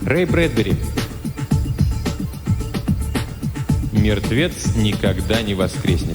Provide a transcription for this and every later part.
Рэй Брэдбери. Мертвец никогда не воскреснет.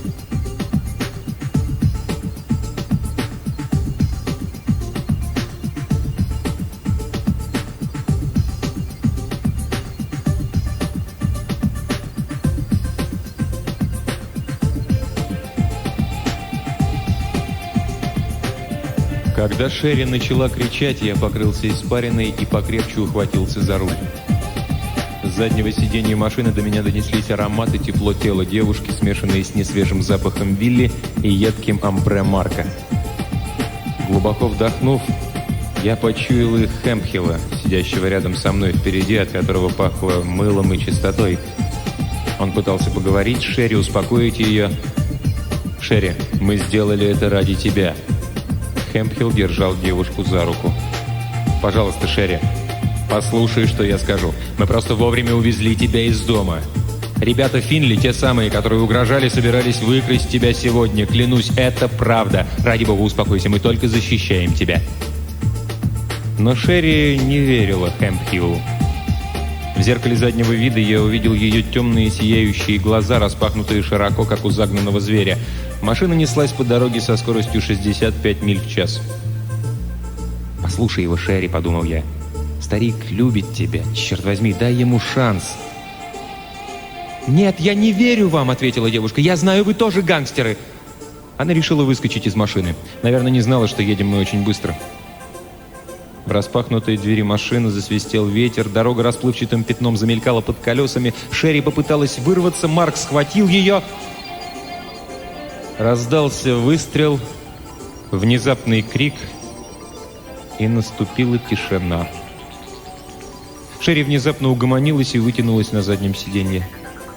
Когда Шерри начала кричать, я покрылся испариной и покрепче ухватился за руль. С заднего сиденья машины до меня донеслись аромат и тепло тела девушки, смешанные с несвежим запахом Вилли и едким амбре Марка. Глубоко вдохнув, я почуял их Хэмпхилла, сидящего рядом со мной впереди, от которого пахло мылом и чистотой. Он пытался поговорить с Шерри, успокоить ее. «Шерри, мы сделали это ради тебя». Хэмпхилл держал девушку за руку. «Пожалуйста, Шерри, послушай, что я скажу. Мы просто вовремя увезли тебя из дома. Ребята Финли, те самые, которые угрожали, собирались выкрасть тебя сегодня. Клянусь, это правда. Ради бога, успокойся, мы только защищаем тебя». Но Шерри не верила Хэмпхиллу. В зеркале заднего вида я увидел ее темные сияющие глаза, распахнутые широко, как у загнанного зверя. Машина неслась по дороге со скоростью 65 миль в час. «Послушай его, Шерри», — подумал я. «Старик любит тебя. Черт возьми, дай ему шанс». «Нет, я не верю вам», — ответила девушка. «Я знаю, вы тоже гангстеры». Она решила выскочить из машины. Наверное, не знала, что едем мы очень быстро. В распахнутой двери машины засвистел ветер, дорога расплывчатым пятном замелькала под колесами. Шерри попыталась вырваться, Марк схватил ее. Раздался выстрел, внезапный крик, и наступила тишина. Шерри внезапно угомонилась и вытянулась на заднем сиденье.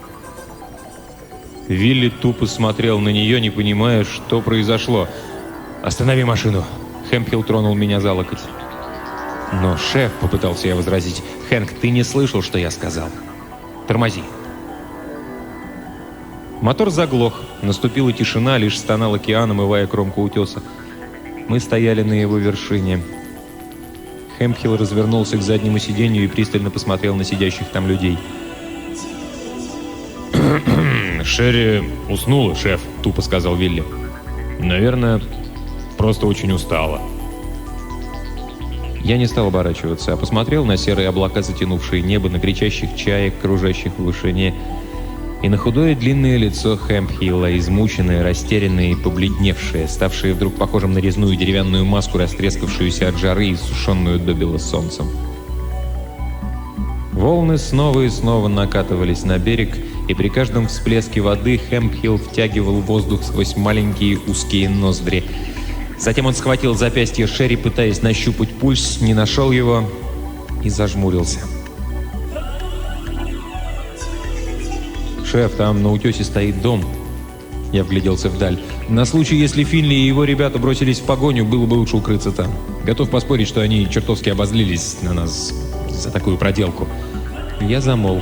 Вилли тупо смотрел на нее, не понимая, что произошло. «Останови машину!» Хэмпхилл тронул меня за локоть. «Но, шеф», — попытался я возразить, — «Хэнк, ты не слышал, что я сказал? Тормози». Мотор заглох. Наступила тишина, лишь стонал океан, омывая кромку утеса. Мы стояли на его вершине. Хэмпхилл развернулся к заднему сиденью и пристально посмотрел на сидящих там людей. «Шерри уснула, шеф», — тупо сказал Вилли. «Наверное, просто очень устала». Я не стал оборачиваться, а посмотрел на серые облака, затянувшие небо, на кричащих чаек, кружащих в вышине, и на худое длинное лицо Хэмпхилла, измученное, растерянное и побледневшее, ставшее вдруг похожим на резную деревянную маску, растрескавшуюся от жары и сушеную до бела солнцем. Волны снова и снова накатывались на берег, и при каждом всплеске воды Хэмпхилл втягивал воздух сквозь маленькие узкие ноздри. Затем он схватил запястье Шерри, пытаясь нащупать пульс, не нашел его и зажмурился. «Шеф, там на утесе стоит дом». Я вгляделся вдаль. «На случай, если Финли и его ребята бросились в погоню, было бы лучше укрыться там. Готов поспорить, что они чертовски обозлились на нас за такую проделку». Я замолк.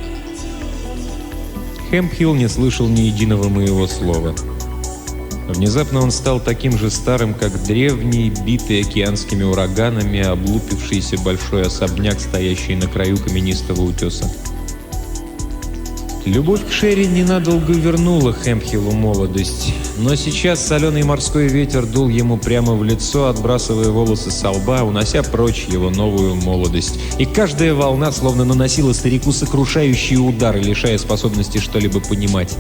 Хэмпхилл не слышал ни единого моего слова. Внезапно он стал таким же старым, как древний, битый океанскими ураганами, облупившийся большой особняк, стоящий на краю каменистого утеса. Любовь к Шерри ненадолго вернула Хэмпхиллу молодость, но сейчас соленый морской ветер дул ему прямо в лицо, отбрасывая волосы со лба, унося прочь его новую молодость. И каждая волна словно наносила старику сокрушающие удары, лишая способности что-либо понимать.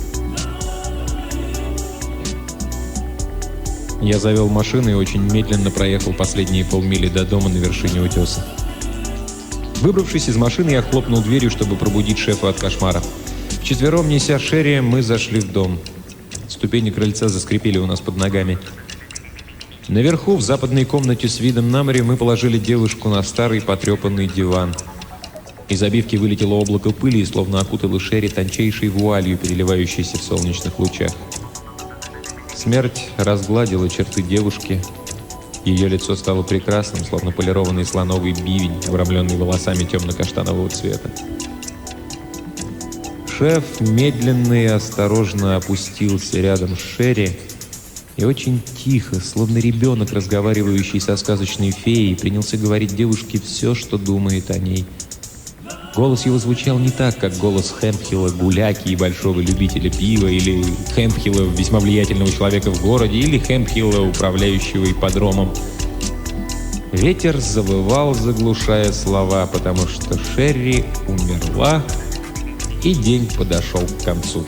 Я завел машину и очень медленно проехал последние полмили до дома на вершине утеса. Выбравшись из машины, я хлопнул дверью, чтобы пробудить шефа от кошмара. Вчетвером, неся Шерри, мы зашли в дом. Ступени крыльца заскрипели у нас под ногами. Наверху, в западной комнате с видом на море, мы положили девушку на старый потрепанный диван. Из обивки вылетело облако пыли и словно окутало Шерри тончайшей вуалью, переливающейся в солнечных лучах. Смерть разгладила черты девушки. Ее лицо стало прекрасным, словно полированный слоновый бивень, обрамленный волосами темно-каштанового цвета. Шеф медленно и осторожно опустился рядом с Шерри И очень тихо, словно ребенок, разговаривающий со сказочной феей, принялся говорить девушке все, что думает о ней. Голос его звучал не так, как голос Хэмпхилла, гуляки и большого любителя пива, или Хэмпхилла, весьма влиятельного человека в городе, или Хэмпхилла, управляющего ипподромом. Ветер завывал, заглушая слова, потому что Шерри умерла, и день подошел к концу.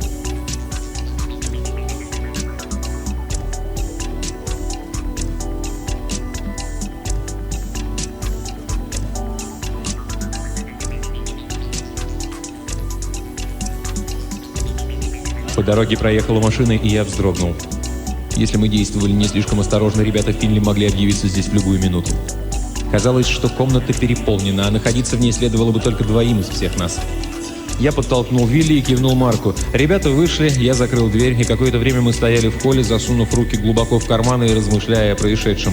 По дороге проехала машина, и я вздрогнул. Если мы действовали не слишком осторожно, ребята Финли могли объявиться здесь в любую минуту. Казалось, что комната переполнена, а находиться в ней следовало бы только двоим из всех нас. Я подтолкнул Вилли и кивнул Марку. Ребята вышли, я закрыл дверь, и какое-то время мы стояли в холле, засунув руки глубоко в карманы и размышляя о происшедшем.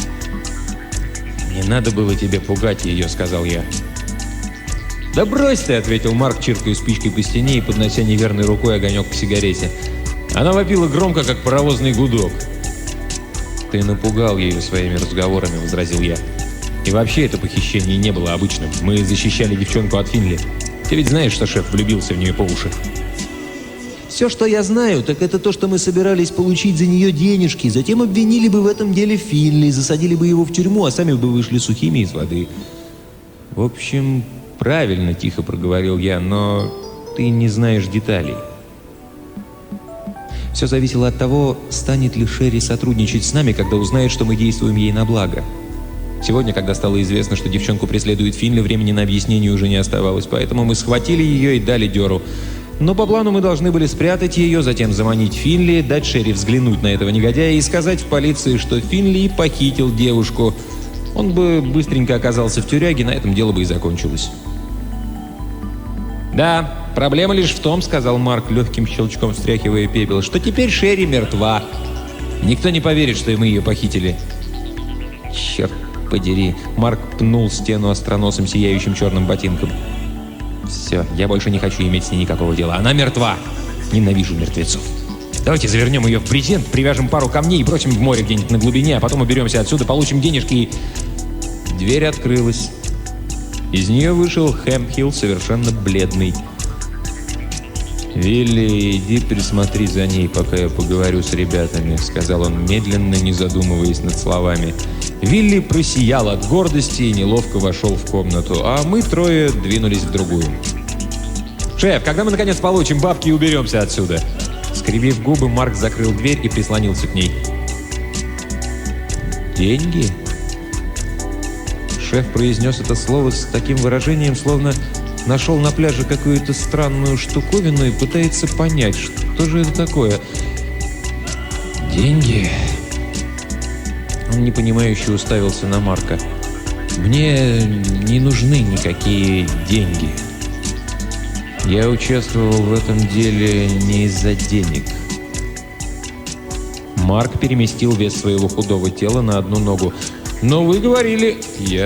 «Не надо было тебе пугать ее», — сказал я. «Да брось ты», — ответил Марк, чиркая спичкой по стене и поднося неверной рукой огонек к сигарете. Она вопила громко, как паровозный гудок. «Ты напугал ее своими разговорами», — возразил я. «И вообще это похищение не было обычным. Мы защищали девчонку от Финли. Ты ведь знаешь, что шеф влюбился в нее по уши?» «Все, что я знаю, так это то, что мы собирались получить за нее денежки. Затем обвинили бы в этом деле Финли, засадили бы его в тюрьму, а сами бы вышли сухими из воды». «В общем, правильно», — тихо проговорил я, — «но ты не знаешь деталей». Все зависело от того, станет ли Шерри сотрудничать с нами, когда узнает, что мы действуем ей на благо. Сегодня, когда стало известно, что девчонку преследует Финли, времени на объяснение уже не оставалось, поэтому мы схватили ее и дали дёру. Но по плану мы должны были спрятать ее, затем заманить Финли, дать Шерри взглянуть на этого негодяя и сказать в полиции, что Финли похитил девушку. Он бы быстренько оказался в тюряге, на этом дело бы и закончилось. «Да, проблема лишь в том, — сказал Марк, легким щелчком встряхивая пепел, — что теперь Шерри мертва. Никто не поверит, что мы ее похитили». «Черт подери!» — Марк пнул стену остроносым сияющим черным ботинком. «Все, я больше не хочу иметь с ней никакого дела. Она мертва! Ненавижу мертвецов. Давайте завернем ее в брезент, привяжем пару камней и бросим в море где-нибудь на глубине, а потом уберемся отсюда, получим денежки и...» Дверь открылась. Из нее вышел Хэмпхилл, совершенно бледный. «Вилли, иди присмотри за ней, пока я поговорю с ребятами», — сказал он медленно, не задумываясь над словами. Вилли просиял от гордости и неловко вошел в комнату, а мы трое двинулись в другую. «Шеф, когда мы наконец получим бабки и уберемся отсюда?» Скривив губы, Марк закрыл дверь и прислонился к ней. «Деньги?» Шеф произнес это слово с таким выражением, словно нашел на пляже какую-то странную штуковину и пытается понять, что же это такое. «Деньги?» Он непонимающе уставился на Марка. «Мне не нужны никакие деньги. Я участвовал в этом деле не из-за денег». Марк переместил вес своего худого тела на одну ногу. «Но вы говорили...» «Я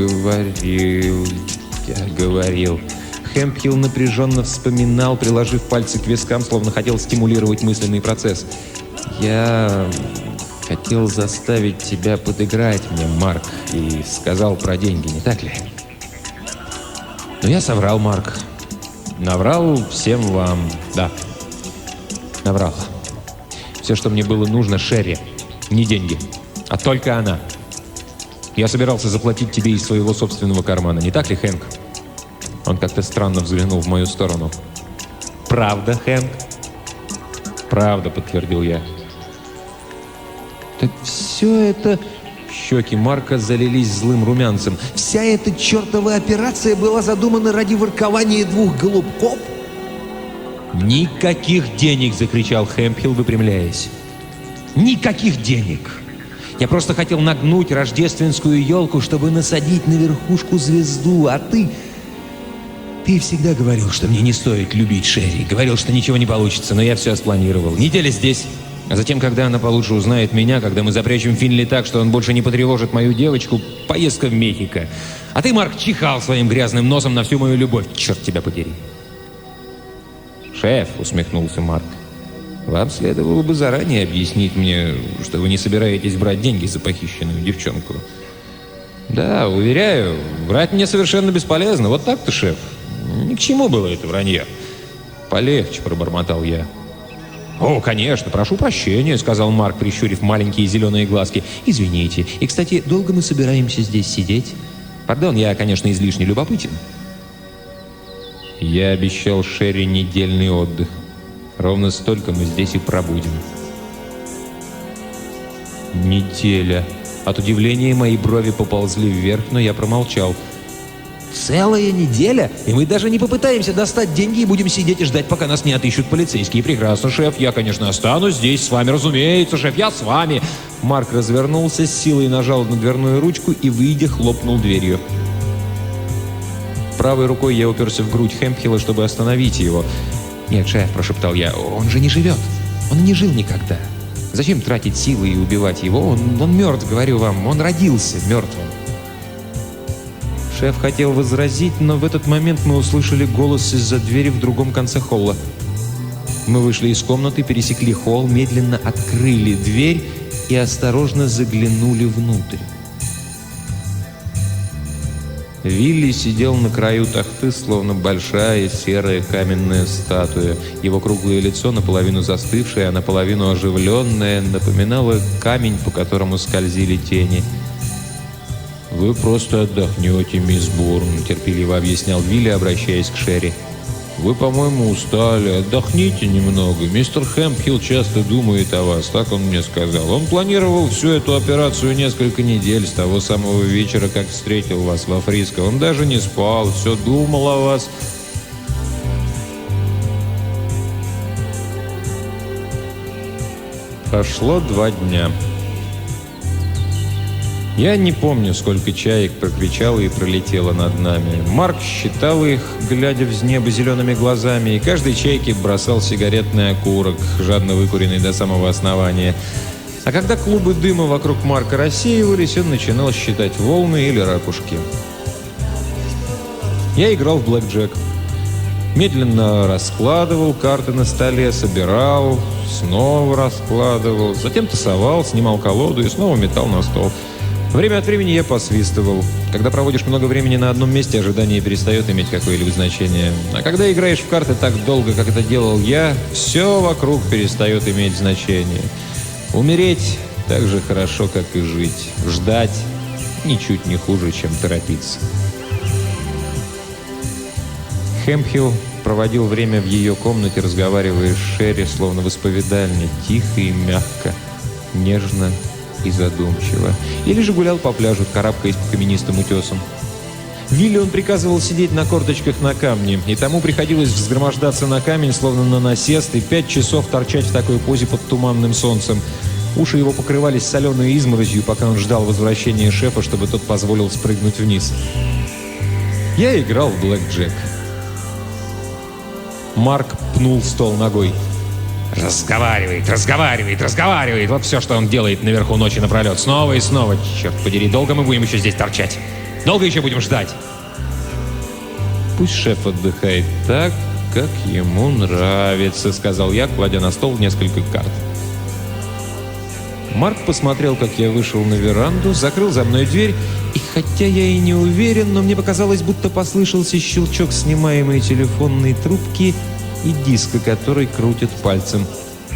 говорил...» Хэмпхилл напряженно вспоминал, приложив пальцы к вискам, словно хотел стимулировать мысленный процесс. «Я хотел заставить тебя подыграть мне, Марк, и сказал про деньги, не так ли?» «Но я соврал, Марк. Наврал всем вам. Да, наврал. Все, что мне было нужно, Шерри. Не деньги, а только она. Я собирался заплатить тебе из своего собственного кармана. Не так ли, Хэнк?» Он как-то странно взглянул в мою сторону. «Правда, Хэнк?» «Правда», — подтвердил я. «Так все это...» Щеки Марка залились злым румянцем. «Вся эта чертова операция была задумана ради воркования двух голубков?» «Никаких денег!» — закричал Хэмпхилл, выпрямляясь. «Никаких денег! Я просто хотел нагнуть рождественскую елку, чтобы насадить на верхушку звезду, а ты... Ты всегда говорил, что мне не стоит любить Шерри. Говорил, что ничего не получится, но я все спланировал. Неделя здесь, а затем, когда она получше узнает меня, когда мы запрячем Финли так, что он больше не потревожит мою девочку, поездка в Мехико. А ты, Марк, чихал своим грязным носом на всю мою любовь. Черт тебя подери!» «Шеф!» — усмехнулся Марк. Вам следовало бы заранее объяснить мне, что вы не собираетесь брать деньги за похищенную девчонку. Да, уверяю, врать мне совершенно бесполезно. Вот так-то, шеф. Ни к чему было это вранье. Полегче, пробормотал я. «О, конечно, прошу прощения», — сказал Марк, прищурив маленькие зеленые глазки. «Извините. И, кстати, долго мы собираемся здесь сидеть? Пардон, я, конечно, излишне любопытен». Я обещал Шерри недельный отдых. Ровно столько мы здесь и пробудем. Неделя. От удивления мои брови поползли вверх, но я промолчал. Целая неделя? И мы даже не попытаемся достать деньги и будем сидеть и ждать, пока нас не отыщут полицейские. Прекрасно, шеф. Я, конечно, останусь здесь с вами. Разумеется, шеф, я с вами. Марк развернулся, с силой нажал на дверную ручку и, выйдя, хлопнул дверью. Правой рукой я уперся в грудь Хэмпхилла, чтобы остановить его. «Нет, шеф», – прошептал я, – «он же не живет. Он не жил никогда. Зачем тратить силы и убивать его? Он мертв, говорю вам. Он родился мертвым». Шеф хотел возразить, но в этот момент мы услышали голос из-за двери в другом конце холла. Мы вышли из комнаты, пересекли холл, медленно открыли дверь и осторожно заглянули внутрь. Вилли сидел на краю тахты, словно большая серая каменная статуя. Его круглое лицо, наполовину застывшее, а наполовину оживленное, напоминало камень, по которому скользили тени. «Вы просто отдохнете, мисс Бурн», — терпеливо объяснял Вилли, обращаясь к Шерри. «Вы, по-моему, устали. Отдохните немного. Мистер Хэмпхилл часто думает о вас, так он мне сказал. Он планировал всю эту операцию несколько недель, с того самого вечера, как встретил вас во Фриско. Он даже не спал, все думал о вас». Прошло 2 дня. Я не помню, сколько чаек прокричало и пролетело над нами. Марк считал их, глядя в небо зелеными глазами, и каждой чайке бросал сигаретный окурок, жадно выкуренный до самого основания. А когда клубы дыма вокруг Марка рассеивались, он начинал считать волны или ракушки. Я играл в блэкджек. Медленно раскладывал карты на столе, собирал, снова раскладывал, затем тасовал, снимал колоду и снова метал на стол. Время от времени я посвистывал. Когда проводишь много времени на одном месте, ожидание перестает иметь какое-либо значение. А когда играешь в карты так долго, как это делал я, все вокруг перестает иметь значение. Умереть так же хорошо, как и жить. Ждать ничуть не хуже, чем торопиться. Хэмпхилл проводил время в ее комнате, разговаривая с Шерри, словно в исповедальне, тихо и мягко, нежно и задумчиво. Или же гулял по пляжу, карабкаясь по каменистым утесам. Вилли он приказывал сидеть на корточках на камне, и тому приходилось взгромождаться на камень, словно на насест, и 5 часов торчать в такой позе под туманным солнцем. Уши его покрывались соленой изморозью, пока он ждал возвращения шефа, чтобы тот позволил спрыгнуть вниз. Я играл в блэкджек. Марк пнул стол ногой. «Разговаривает, разговаривает, разговаривает! Вот все, что он делает наверху ночи напролет. Снова и снова. Черт подери, долго мы будем еще здесь торчать? Долго еще будем ждать?» «Пусть шеф отдыхает так, как ему нравится», — сказал я, кладя на стол несколько карт. Марк посмотрел, как я вышел на веранду, закрыл за мной дверь, и хотя я и не уверен, но мне показалось, будто послышался щелчок снимаемой телефонной трубки и диска, который крутят пальцем.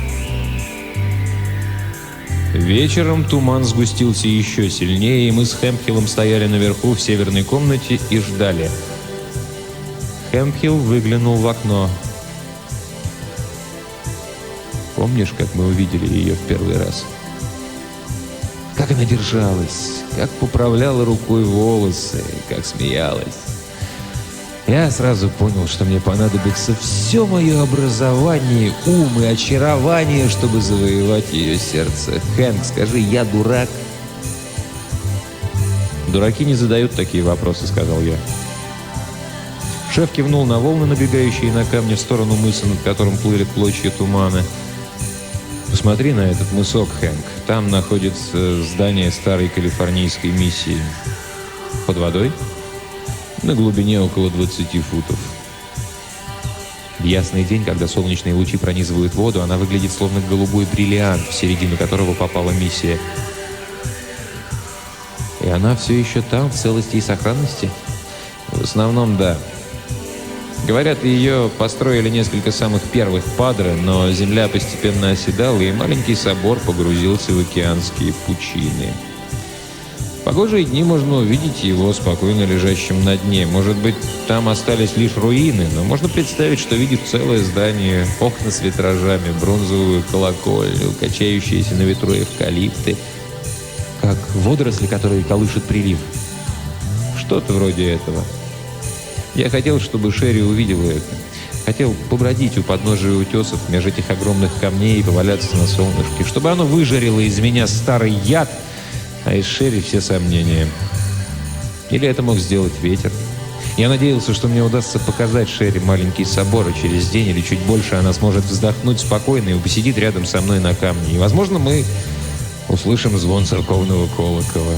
Вечером туман сгустился еще сильнее, и мы с Хэмпхиллом стояли наверху в северной комнате и ждали. Хэмпхилл выглянул в окно. «Помнишь, как мы увидели ее в первый раз? Как она держалась, как поправляла рукой волосы, как смеялась. Я сразу понял, что мне понадобится все мое образование, ум и очарование, чтобы завоевать ее сердце. Хэнк, скажи, я дурак?» «Дураки не задают такие вопросы», — сказал я. Шеф кивнул на волны, набегающие на камни в сторону мыса, над которым плыли клочья тумана. «Посмотри на этот мысок, Хэнк. Там находится здание старой калифорнийской миссии. Под водой? На глубине около 20 футов. В ясный день, когда солнечные лучи пронизывают воду, она выглядит словно голубой бриллиант, в середину которого попала миссия. И она все еще там, в целости и сохранности? В основном, да. Говорят, ее построили несколько самых первых падре, но земля постепенно оседала, и маленький собор погрузился в океанские пучины. В погожие дни можно увидеть его спокойно лежащим на дне. Может быть, там остались лишь руины, но можно представить, что видит целое здание, окна с витражами, бронзовую колокольню, качающиеся на ветру эвкалипты, как водоросли, которые колышет прилив. Что-то вроде этого. Я хотел, чтобы Шерри увидела это. Хотел побродить у подножия утесов меж этих огромных камней и поваляться на солнышке, чтобы оно выжарило из меня старый яд, а из Шерри все сомнения. Или это мог сделать ветер. Я надеялся, что мне удастся показать Шерри маленький собор, и через день или чуть больше она сможет вздохнуть спокойно и посидит рядом со мной на камне. И, возможно, мы услышим звон церковного колокола.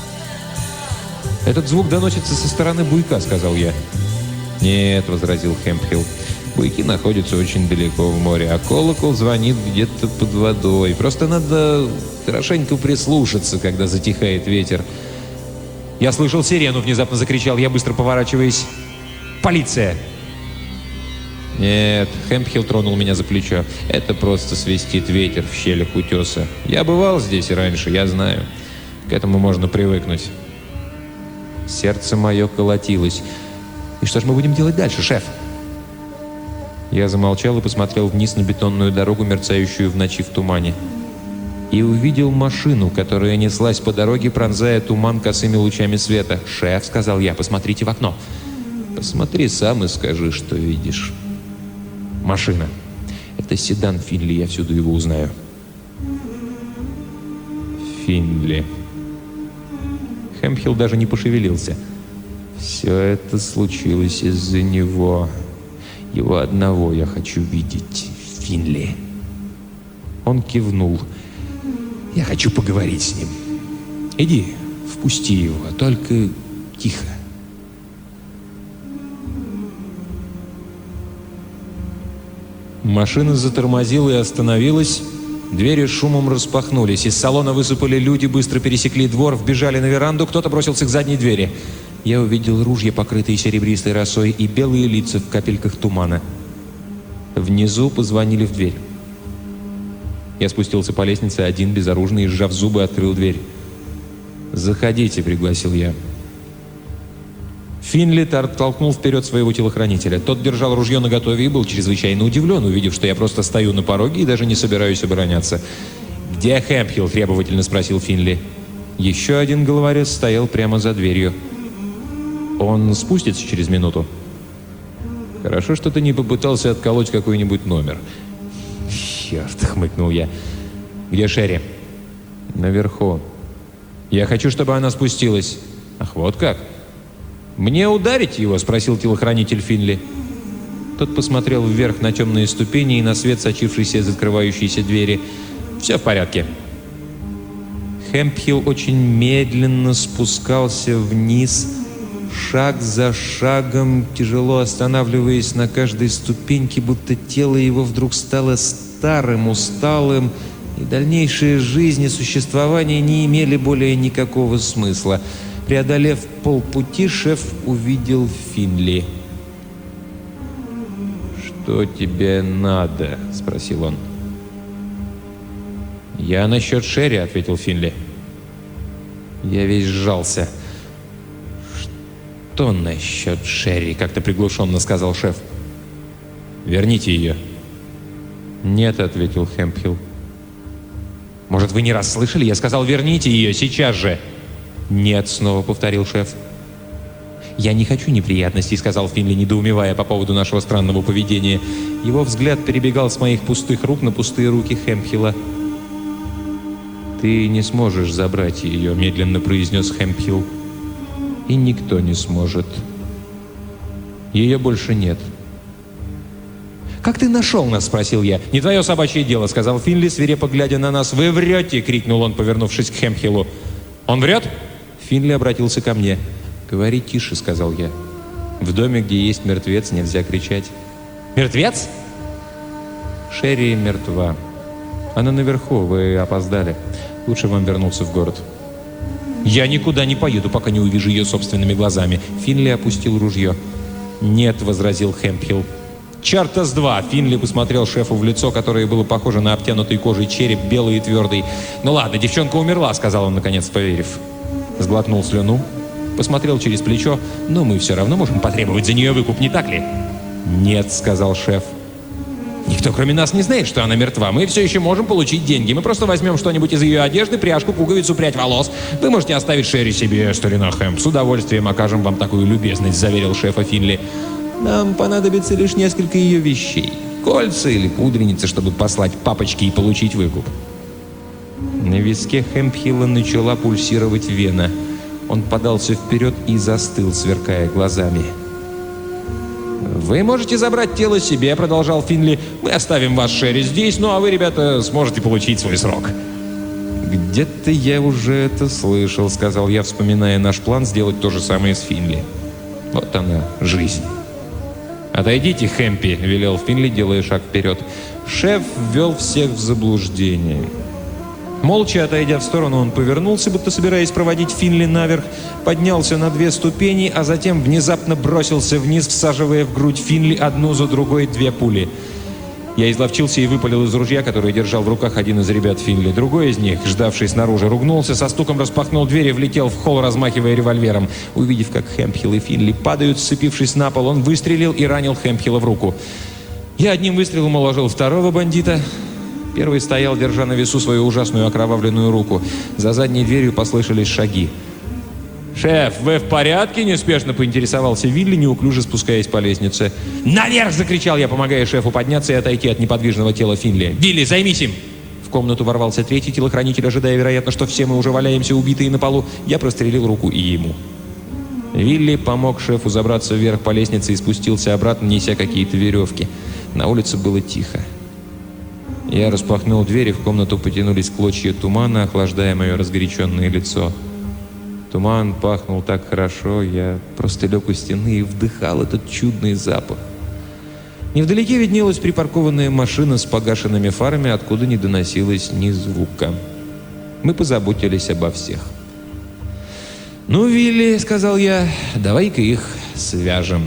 «Этот звук доносится со стороны буйка», — сказал я. «Нет», — возразил Хэмпхилл. «Буйки находятся очень далеко в море, а колокол звонит где-то под водой. Просто надо хорошенько прислушаться, когда затихает ветер». «Я слышал сирену», — внезапно закричал я, быстро поворачиваясь. «Полиция!» «Нет», — Хэмпхилл тронул меня за плечо. «Это просто свистит ветер в щелях утеса. Я бывал здесь и раньше, я знаю. К этому можно привыкнуть». Сердце мое колотилось. «И что же мы будем делать дальше, шеф?» Я замолчал и посмотрел вниз на бетонную дорогу, мерцающую в ночи в тумане. И увидел машину, которая неслась по дороге, пронзая туман косыми лучами света. «Шеф», — сказал я, — «посмотрите в окно». «Посмотри сам и скажи, что видишь». Машина. Это седан Финли, я всюду его узнаю. Финли. Хэмпхилл даже не пошевелился. Все это случилось из-за него. Его одного я хочу видеть. Финли. Он кивнул. Я хочу поговорить с ним. Иди, впусти его, только тихо. Машина затормозила и остановилась. Двери шумом распахнулись. Из салона высыпали люди, быстро пересекли двор, вбежали на веранду. Кто-то бросился к задней двери. Я увидел ружья, покрытые серебристой росой, и белые лица в капельках тумана. Внизу позвонили в дверь. Я спустился по лестнице один, безоружный, и, сжав зубы, открыл дверь. «Заходите», — пригласил я. Финли толкнул вперед своего телохранителя. Тот держал ружье наготове и был чрезвычайно удивлен, увидев, что я просто стою на пороге и даже не собираюсь обороняться. «Где Хэмпхилл?» — требовательно спросил Финли. Еще один головорез стоял прямо за дверью. «Он спустится через минуту». «Хорошо, что ты не попытался отколоть какой-нибудь номер». «Черт!» — хмыкнул я. «Где Шерри?» «Наверху». «Я хочу, чтобы она спустилась». «Ах, вот как?» «Мне ударить его?» — спросил телохранитель Финли. Тот посмотрел вверх на темные ступени и на свет, сочившийся из открывающейся двери. «Все в порядке». Хэмпхилл очень медленно спускался вниз, шаг за шагом, тяжело останавливаясь на каждой ступеньке, будто тело его вдруг стало старым, усталым, и дальнейшие жизни существования не имели более никакого смысла. Преодолев полпути, шеф увидел Финли. «Что тебе надо?» — спросил он. «Я насчет Шерри», — ответил Финли. Я весь сжался. «Что насчет Шерри?» — как-то приглушенно сказал шеф. «Верните ее». «Нет», — ответил Хэмпхилл. «Может, вы не раз слышали? Я сказал, верните ее сейчас же». «Нет», — снова повторил шеф. «Я не хочу неприятностей», — сказал Финли, недоумевая по поводу нашего странного поведения. Его взгляд перебегал с моих пустых рук на пустые руки Хэмпхилла. «Ты не сможешь забрать ее», — медленно произнес Хэмпхилл. «И никто не сможет. Ее больше нет». «Как ты нашел нас?» — спросил я. «Не твое собачье дело», — сказал Финли, свирепо глядя на нас. «Вы врете!» — крикнул он, повернувшись к Хэмпхиллу. «Он врет?» Финли обратился ко мне. «Говори тише», — сказал я. «В доме, где есть мертвец, нельзя кричать». Мертвец? Шерри мертва. Она наверху, вы опоздали. Лучше вам вернуться в город. Я никуда не поеду, пока не увижу ее собственными глазами. Финли опустил ружье. Нет, возразил Хэмпхилл. «Чарта с два!» Финли посмотрел шефу в лицо, которое было похоже на обтянутый кожей череп, белый и твердый. «Ну ладно, девчонка умерла», — сказал он, наконец поверив. Сглотнул слюну, посмотрел через плечо. «Но мы все равно можем потребовать за нее выкуп, не так ли?» «Нет», — сказал шеф. «Никто, кроме нас, не знает, что она мертва. Мы все еще можем получить деньги. Мы просто возьмем что-нибудь из ее одежды, пряжку, пуговицу, прядь волос. Вы можете оставить Шерри себе, старина Хэмп. С удовольствием окажем вам такую любезность», — заверил шефа Финли. «Нам понадобится лишь несколько ее вещей. Кольца или пудреница, чтобы послать папочке и получить выкуп». На виске Хэмпхилла начала пульсировать вена. Он подался вперед и застыл, сверкая глазами. «Вы можете забрать тело себе», — продолжал Финли. «Мы оставим вас, Шерри, здесь, ну а вы, ребята, сможете получить свой срок». «Где-то я уже это слышал», — сказал я, вспоминая наш план сделать то же самое с Финли. «Вот она, жизнь». «Отойдите, Хэмпи», — велел Финли, делая шаг вперед. Шеф ввел всех в заблуждение. Молча отойдя в сторону, он повернулся, будто собираясь проводить Финли наверх, поднялся на 2 ступени, а затем внезапно бросился вниз, всаживая в грудь Финли одну за другой 2 пули. Я изловчился и выпалил из ружья, которое держал в руках один из ребят Финли. Другой из них, ждавший снаружи, ругнулся, со стуком распахнул дверь и влетел в холл, размахивая револьвером. Увидев, как Хэмпхилл и Финли падают, сцепившись на пол, он выстрелил и ранил Хэмпхилла в руку. Я одним выстрелом уложил второго бандита. Первый стоял, держа на весу свою ужасную окровавленную руку. За задней дверью послышались шаги. «Шеф, вы в порядке?» — неспешно поинтересовался Вилли, неуклюже спускаясь по лестнице. «Наверх!» — закричал я, помогая шефу подняться и отойти от неподвижного тела Финли. «Вилли, займись им!» В комнату ворвался третий телохранитель, ожидая, вероятно, что все мы уже валяемся убитые на полу. Я прострелил руку и ему. Вилли помог шефу забраться вверх по лестнице и спустился обратно, неся какие-то веревки. На улице было тихо. Я распахнул дверь, и в комнату потянулись клочья тумана, охлаждая мое разгоряченное лицо. Туман пахнул так хорошо, я просто лег у стены и вдыхал этот чудный запах. Невдалеке виднелась припаркованная машина с погашенными фарами, откуда не доносилось ни звука. Мы позаботились обо всех. «Ну, Вилли, — сказал я, — давай-ка их свяжем».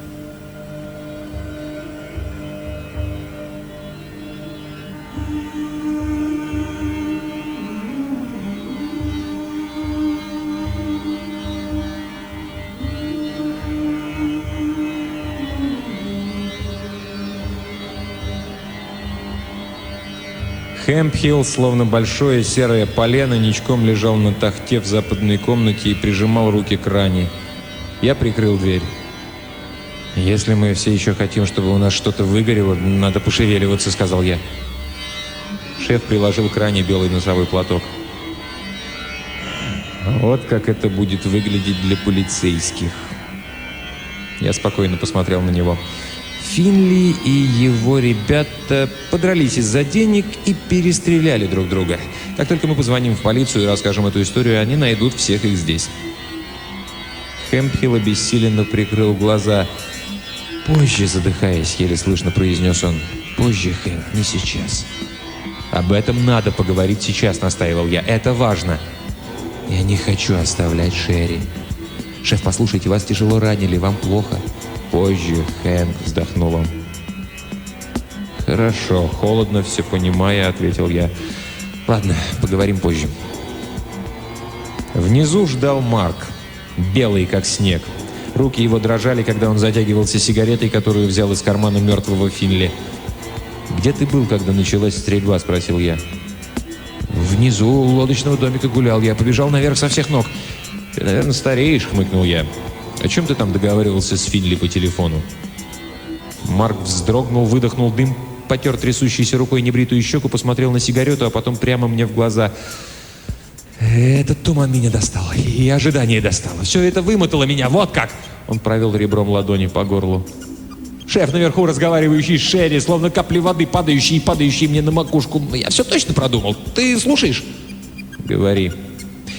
Хэмпхилл, словно большое серое полено, ничком лежал на тахте в западной комнате и прижимал руки к ране. Я прикрыл дверь. «Если мы все еще хотим, чтобы у нас что-то выгорело, надо пошевеливаться», — сказал я. Шеф приложил к ране белый носовой платок. «Вот как это будет выглядеть для полицейских». Я спокойно посмотрел на него. Финли и его ребята подрались из-за денег и перестреляли друг друга. Как только мы позвоним в полицию и расскажем эту историю, они найдут всех их здесь. Хэмпхилл обессиленно прикрыл глаза. «Позже», задыхаясь, еле слышно произнес он. «Позже, Хэмп, не сейчас». «Об этом надо поговорить сейчас», — настаивал я. «Это важно». «Я не хочу оставлять Шерри». «Шеф, послушайте, вас тяжело ранили, вам плохо». «Позже, Хэнк», — вздохнул он. «Хорошо, холодно, все понимая», — ответил я. «Ладно, поговорим позже». Внизу ждал Марк, белый как снег. Руки его дрожали, когда он затягивался сигаретой, которую взял из кармана мертвого Финли. «Где ты был, когда началась стрельба?» — спросил я. «Внизу у лодочного домика гулял. Я побежал наверх со всех ног». «Ты, наверное, стареешь», — хмыкнул я. «О чем ты там договаривался с Финли по телефону?» Марк вздрогнул, выдохнул дым, потер трясущейся рукой небритую щеку, посмотрел на сигарету, а потом прямо мне в глаза. «Этот туман меня достал, и ожидание достало. Все это вымотало меня, вот как!» Он провел ребром ладони по горлу. «Шеф наверху, разговаривающий с Шерри, словно капли воды, падающие и падающие мне на макушку. Я все точно продумал. Ты слушаешь?» «Говори».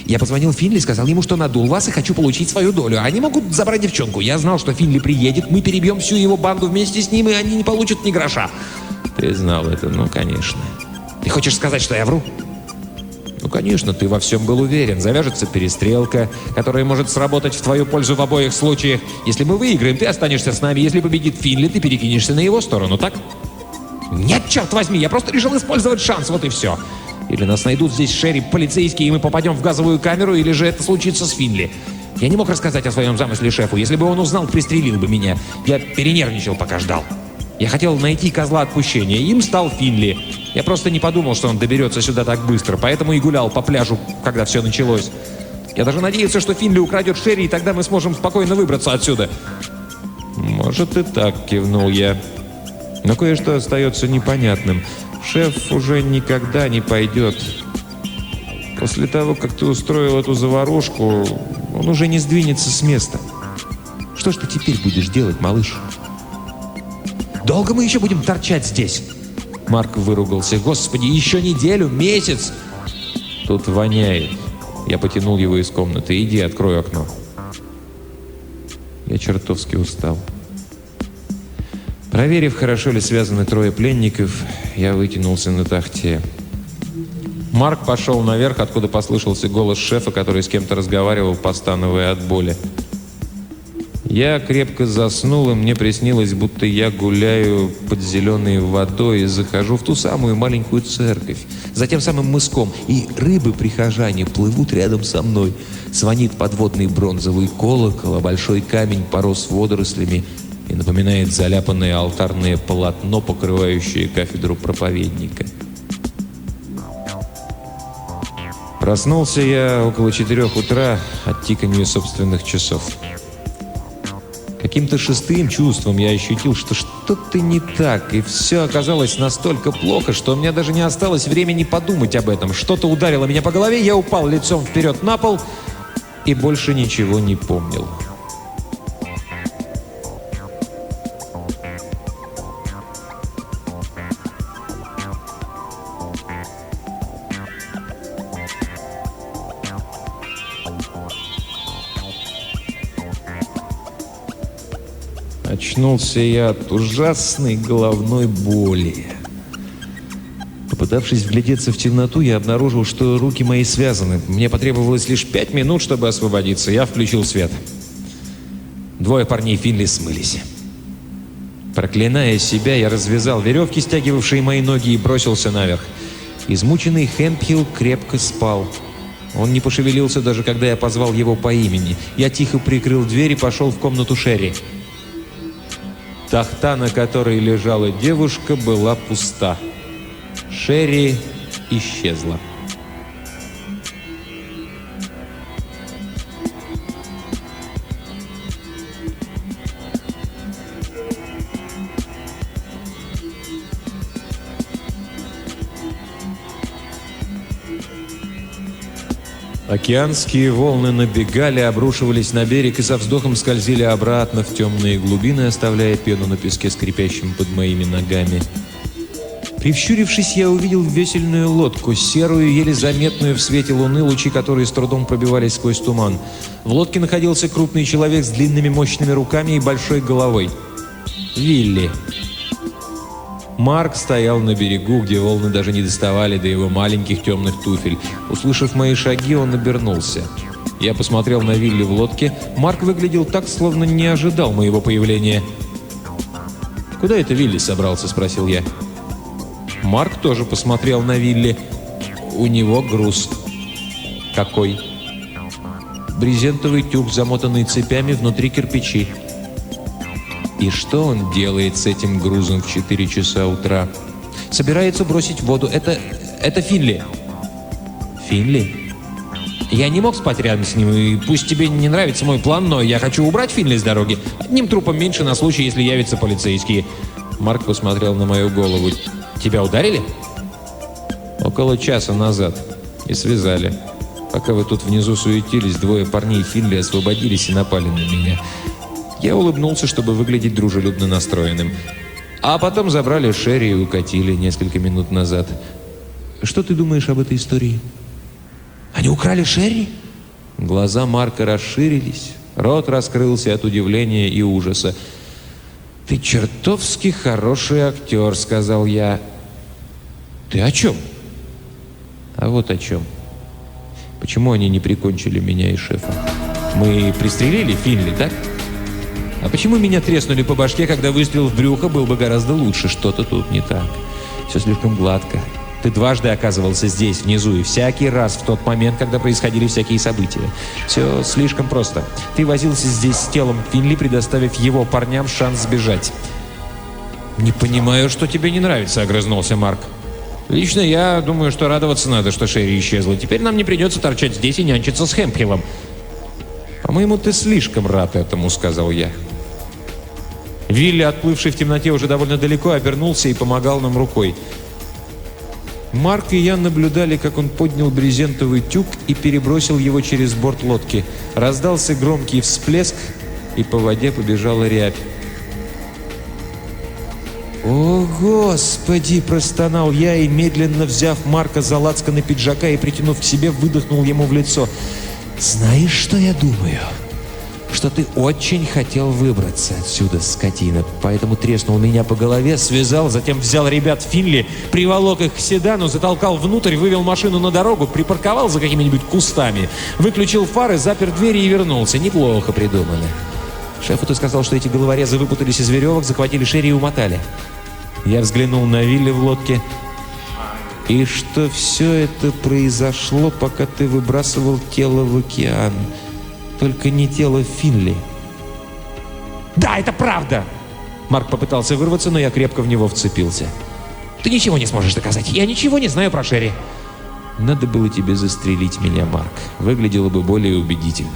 Я позвонил Финли, сказал ему, что надул вас и хочу получить свою долю. Они могут забрать девчонку. Я знал, что Финли приедет, мы перебьем всю его банду вместе с ним, и они не получат ни гроша». «Ты знал это, ну, конечно». «Ты хочешь сказать, что я вру?» «Ну, конечно, ты во всем был уверен. Завяжется перестрелка, которая может сработать в твою пользу в обоих случаях. Если мы выиграем, ты останешься с нами. Если победит Финли, ты перекинешься на его сторону, так?» «Нет, черт возьми, я просто решил использовать шанс, вот и все. Или нас найдут здесь шериф, полицейские, и мы попадем в газовую камеру, или же это случится с Финли. Я не мог рассказать о своем замысле шефу. Если бы он узнал, пристрелил бы меня. Я перенервничал, пока ждал. Я хотел найти козла отпущения. Им стал Финли. Я просто не подумал, что он доберется сюда так быстро, поэтому и гулял по пляжу, когда все началось. Я даже надеялся, что Финли украдет Шерри, и тогда мы сможем спокойно выбраться отсюда». «Может и так», — кивнул я. «Но кое-что остается непонятным. Шеф уже никогда не пойдет. После того, как ты устроил эту заварушку, он уже не сдвинется с места. Что ж ты теперь будешь делать, малыш?» «Долго мы еще будем торчать здесь?» Марк выругался. «Господи, еще неделю, месяц!» «Тут воняет». Я потянул его из комнаты. «Иди, открой окно». Я чертовски устал. Проверив, хорошо ли связаны трое пленников, я вытянулся на тахте. Марк пошел наверх, откуда послышался голос шефа, который с кем-то разговаривал, постановая от боли. Я крепко заснул, и мне приснилось, будто я гуляю под зеленой водой и захожу в ту самую маленькую церковь, за тем самым мыском, и рыбы-прихожане плывут рядом со мной. Звонит подводный бронзовый колокол, а большой камень порос водорослями и напоминает заляпанное алтарное полотно, покрывающее кафедру проповедника. Проснулся я около 4 утра от тиканья собственных часов. Каким-то шестым чувством я ощутил, что что-то не так, и все оказалось настолько плохо, что у меня даже не осталось времени подумать об этом. Что-то ударило меня по голове, я упал лицом вперед на пол и больше ничего не помнил. Очнулся я от ужасной головной боли. Попытавшись вглядеться в темноту, я обнаружил, что руки мои связаны. Мне потребовалось лишь 5 минут, чтобы освободиться. Я включил свет. 2 парней Финли смылись. Проклиная себя, я развязал веревки, стягивавшие мои ноги, и бросился наверх. Измученный Хэмпхилл крепко спал. Он не пошевелился, даже когда я позвал его по имени. Я тихо прикрыл дверь и пошел в комнату Шерри. Тахта, на которой лежала девушка, была пуста. Шерри исчезла. Океанские волны набегали, обрушивались на берег и со вздохом скользили обратно в темные глубины, оставляя пену на песке, скрипящем под моими ногами. Прищурившись, я увидел весельную лодку, серую, еле заметную в свете луны, лучи которой с трудом пробивались сквозь туман. В лодке находился крупный человек с длинными мощными руками и большой головой. Вилли. Марк стоял на берегу, где волны даже не доставали до его маленьких темных туфель. Услышав мои шаги, он обернулся. Я посмотрел на Вилли в лодке. Марк выглядел так, словно не ожидал моего появления. «Куда это Вилли собрался?» – спросил я. Марк тоже посмотрел на Вилли. У него груз. «Какой?» «Брезентовый тюк, замотанный цепями, внутри кирпичи». И что он делает с этим грузом в 4 часа утра? Собирается бросить в воду. Это Финли. Финли? Я не мог спать рядом с ним, и пусть тебе не нравится мой план, но я хочу убрать Финли с дороги. Одним трупом меньше на случай, если явятся полицейские. Марк посмотрел на мою голову. Тебя ударили? Около часа назад. И связали. Пока вы тут внизу суетились, 2 парней Финли освободились и напали на меня. Я улыбнулся, чтобы выглядеть дружелюбно настроенным. А потом забрали Шерри и укатили несколько минут назад. Что ты думаешь об этой истории? Они украли Шерри? Глаза Марка расширились, рот раскрылся от удивления и ужаса. «Ты чертовски хороший актер», — сказал я. Ты о чем? А вот о чем. Почему они не прикончили меня и шефа? Мы пристрелили Финли, так? А почему меня треснули по башке, когда выстрел в брюхо был бы гораздо лучше? Что-то тут не так. Все слишком гладко. Ты дважды оказывался здесь, внизу, и всякий раз в тот момент, когда происходили всякие события. Все слишком просто. Ты возился здесь с телом Финли, предоставив его парням шанс сбежать. «Не понимаю, что тебе не нравится», — огрызнулся Марк. «Лично я думаю, что радоваться надо, что Шерри исчезла. Теперь нам не придется торчать здесь и нянчиться с Хэмпхиллом». «По-моему, ты слишком рад этому», — сказал я. Вилли, отплывший в темноте уже довольно далеко, обернулся и помогал нам рукой. Марк и я наблюдали, как он поднял брезентовый тюк и перебросил его через борт лодки. Раздался громкий всплеск, и по воде побежала рябь. «О, Господи!» – простонал я и, медленно взяв Марка за лацканы пиджака и притянув к себе, выдохнул ему в лицо. «Знаешь, что я думаю? Что ты очень хотел выбраться отсюда, скотина, поэтому треснул меня по голове, связал, затем взял ребят Финли, приволок их к седану, затолкал внутрь, вывел машину на дорогу, припарковал за какими-нибудь кустами, выключил фары, запер двери и вернулся. Неплохо придумано. Шефу ты сказал, что эти головорезы выпутались из веревок, захватили Шерри и умотали. Я взглянул на Вилли в лодке, и что все это произошло, пока ты выбрасывал тело в океан. Только не тело Финли». «Да, это правда!» Марк попытался вырваться, но я крепко в него вцепился. «Ты ничего не сможешь доказать. Я ничего не знаю про Шерри». «Надо было тебе застрелить меня, Марк. Выглядело бы более убедительно».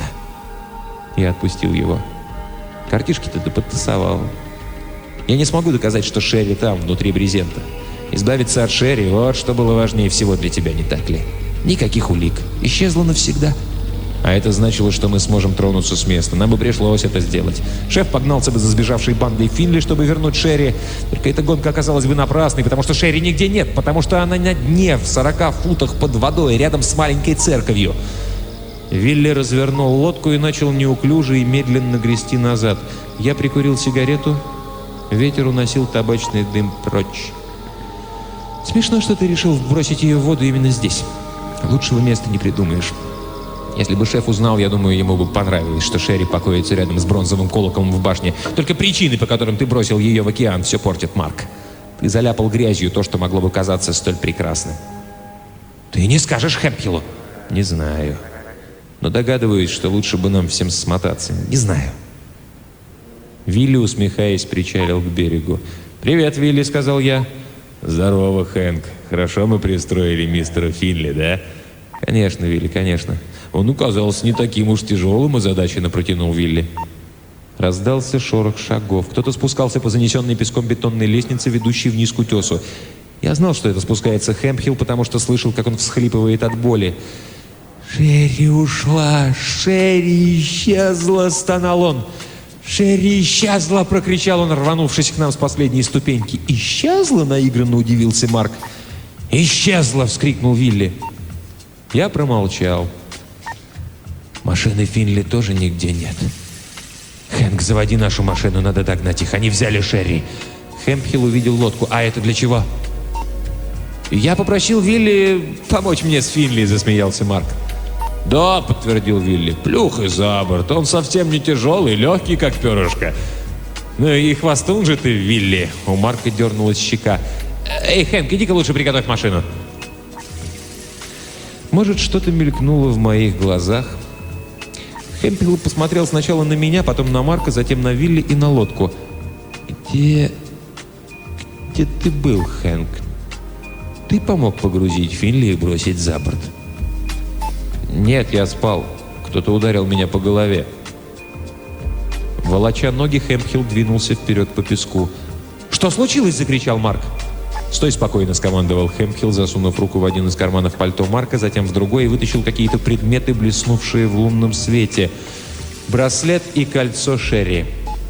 Я отпустил его. «Картишки-то ты подтасовал. Я не смогу доказать, что Шерри там, внутри брезента. Избавиться от Шерри — вот что было важнее всего для тебя, не так ли? Никаких улик. Исчезла навсегда». А это значило, что мы сможем тронуться с места. Нам бы пришлось это сделать. Шеф погнался бы за сбежавшей бандой Финли, чтобы вернуть Шерри. Только эта гонка оказалась бы напрасной, потому что Шерри нигде нет, потому что она на дне, в 40 футах под водой, рядом с маленькой церковью. Вилли развернул лодку и начал неуклюже и медленно грести назад. Я прикурил сигарету. Ветер уносил табачный дым прочь. «Смешно, что ты решил бросить ее в воду именно здесь. Лучшего места не придумаешь. Если бы шеф узнал, я думаю, ему бы понравилось, что Шерри покоится рядом с бронзовым колоколом в башне. Только причины, по которым ты бросил ее в океан, все портит, Марк. Ты заляпал грязью то, что могло бы казаться столь прекрасным». «Ты не скажешь Хэмпхиллу?» «Не знаю. Но догадываюсь, что лучше бы нам всем смотаться. Не знаю». Вилли, усмехаясь, причалил к берегу. «Привет, Вилли», — сказал я. «Здорово, Хэнк. Хорошо мы пристроили мистера Финли, да?» «Конечно, Вилли, конечно». «Он оказался не таким уж тяжелым», — озадаченно протянул Вилли. Раздался шорох шагов. Кто-то спускался по занесенной песком бетонной лестнице, ведущей вниз к утесу. Я знал, что это спускается Хэмпхилл, потому что слышал, как он всхлипывает от боли. «Шерри ушла! Шерри исчезла!» — стонал он. «Шерри исчезла!» — прокричал он, рванувшись к нам с последней ступеньки. «Исчезла?» — наигранно удивился Марк. «Исчезла!» — вскрикнул Вилли. Я промолчал. «Машины Финли тоже нигде нет. Хэнк, заводи нашу машину, надо догнать их. Они взяли Шерри». Хэмпхилл увидел лодку. «А это для чего?» «Я попросил Вилли помочь мне с Финли», — засмеялся Марк. «Да», — подтвердил Вилли, — «плюх и за борт. Он совсем не тяжелый, легкий, как перышко». «Ну и хвостун же ты, Вилли!» У Марка дернулась щека. «Эй, Хэнк, иди-ка лучше приготовь машину». Может, что-то мелькнуло в моих глазах. Хэмпхилл посмотрел сначала на меня, потом на Марка, затем на Вилли и на лодку. «Где ты был, Хэнк? Ты помог погрузить Финли и бросить за борт?» «Нет, я спал. Кто-то ударил меня по голове». Волоча ноги, Хэмпхилл двинулся вперед по песку. «Что случилось?» — закричал Марк. «Стой спокойно», — скомандовал Хэмпхилл, засунув руку в один из карманов пальто Марка, затем в другой, и вытащил какие-то предметы, блеснувшие в лунном свете. Браслет и кольцо Шерри.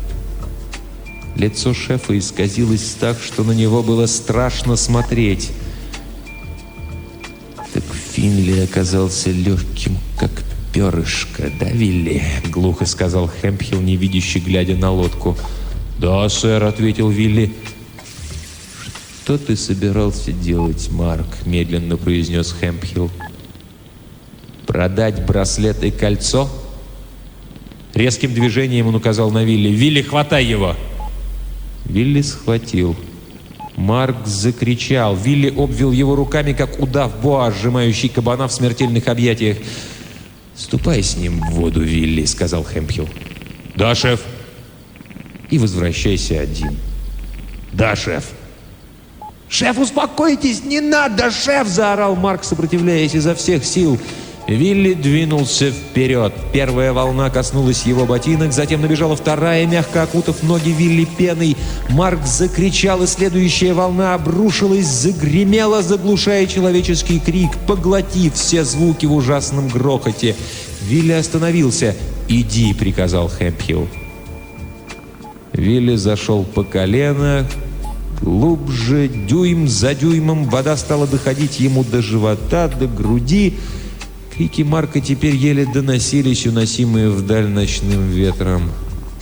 Лицо шефа исказилось так, что на него было страшно смотреть. «Так Финли оказался легким, как перышко, да, Вилли?» — глухо сказал Хэмпхилл, невидящий, глядя на лодку. «Да, сэр», — ответил Вилли. «Что ты собирался делать, Марк?» — медленно произнес Хэмпхилл. «Продать браслет и кольцо?» Резким движением он указал на Вилли. «Вилли, хватай его!» Вилли схватил. Марк закричал. Вилли обвил его руками, как удав боа, сжимающий кабана в смертельных объятиях. «Ступай с ним в воду, Вилли», — сказал Хэмпхилл. «Да, шеф». «И возвращайся один». «Да, шеф». «Шеф, успокойтесь! Не надо, шеф!» — заорал Марк, сопротивляясь изо всех сил. Вилли двинулся вперед. Первая волна коснулась его ботинок, затем набежала вторая, мягко окутав ноги Вилли пеной. Марк закричал, и следующая волна обрушилась, загремела, заглушая человеческий крик, поглотив все звуки в ужасном грохоте. Вилли остановился. «Иди», — приказал Хэмпхилл. Вилли зашел по колено. Глубже, дюйм за дюймом, вода стала доходить ему до живота, до груди. Крики Марка теперь еле доносились, уносимые вдаль ночным ветром.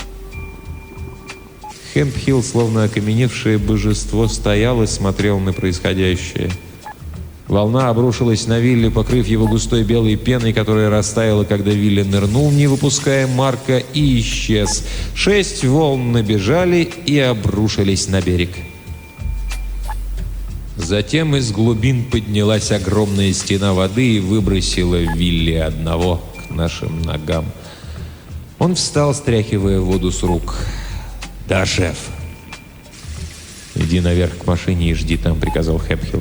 Хэмпхилл, словно окаменевшее божество, стоял и смотрел на происходящее. Волна обрушилась на Вилли, покрыв его густой белой пеной, которая растаяла, когда Вилли нырнул, не выпуская Марка, и исчез. 6 волн набежали и обрушились на берег. Затем из глубин поднялась огромная стена воды и выбросила Вилли одного к нашим ногам. Он встал, стряхивая воду с рук. «Да, шеф». «Иди наверх к машине и жди там», — приказал Хэмпхилл.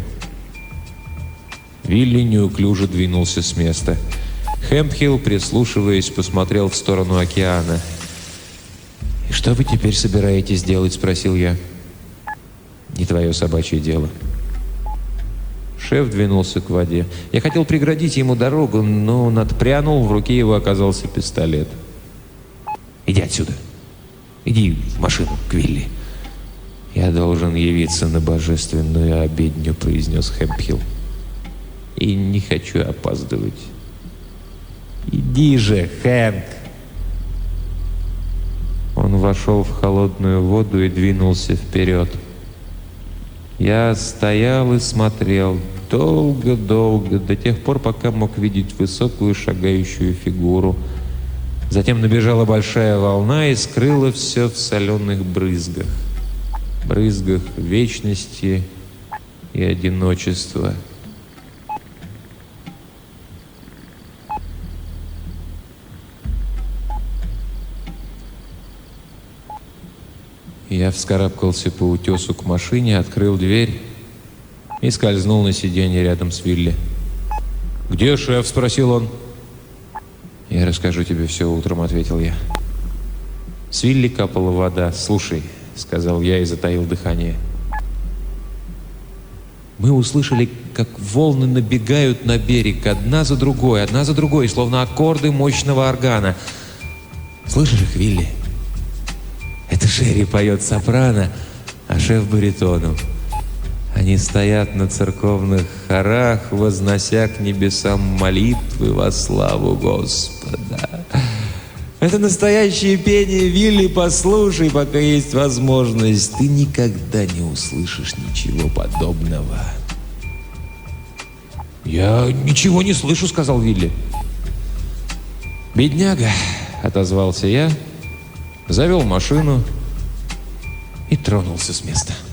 Вилли неуклюже двинулся с места. Хэмпхилл, прислушиваясь, посмотрел в сторону океана. «И что вы теперь собираетесь делать?» — спросил я. «Не твое собачье дело». Шеф двинулся к воде. Я хотел преградить ему дорогу, но он отпрянул, в руке его оказался пистолет. «Иди отсюда. Иди в машину к Вилли». «Я должен явиться на божественную обедню», — произнес Хэмпхилл. «И не хочу опаздывать». «Иди же, Хэнк!» Он вошел в холодную воду и двинулся вперед. Я стоял и смотрел долго-долго, до тех пор, пока мог видеть высокую шагающую фигуру. Затем набежала большая волна и скрыла все в соленых брызгах. Брызгах вечности и одиночества. Я вскарабкался по утесу к машине, открыл дверь и скользнул на сиденье рядом с Вилли. «Где шеф?» — спросил он. «Я расскажу тебе все утром», — ответил я. С Вилли капала вода. «Слушай», — сказал я и затаил дыхание. Мы услышали, как волны набегают на берег, одна за другой, словно аккорды мощного органа. «Слышишь их, Вилли? Это Шерри поет сопрано, а шеф баритону. Они стоят на церковных хорах, вознося к небесам молитвы во славу Господа. Это настоящее пение, Вилли, послушай, пока есть возможность. Ты никогда не услышишь ничего подобного». «Я ничего не слышу», — сказал Вилли. «Бедняга», — отозвался я, завел машину и тронулся с места.